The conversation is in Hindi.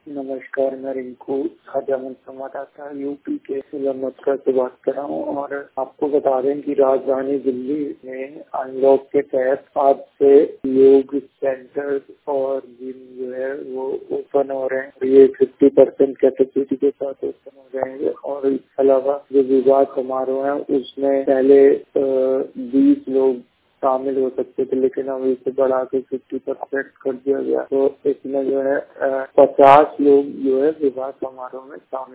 नमस्कार, मैं रिंकू खाजामन संवाददाता यूपी के मथुरा से बात कर रहा हूँ और आपको बता दें कि राजधानी दिल्ली में अनलॉक के तहत आज से योग सेंटर और जिम जो है वो ओपन हो रहे हैं। ये 50% कैपेसिटी के साथ ओपन हो जाएंगे और इसके अलावा जो विवाह समारोह है उसमें पहले 20 लोग शामिल हो सकते थे, लेकिन अब इसे बढ़ा के 50% कर दिया गया। तो इसमें जो है 50 लोग जो है विवाह समारोह में शामिल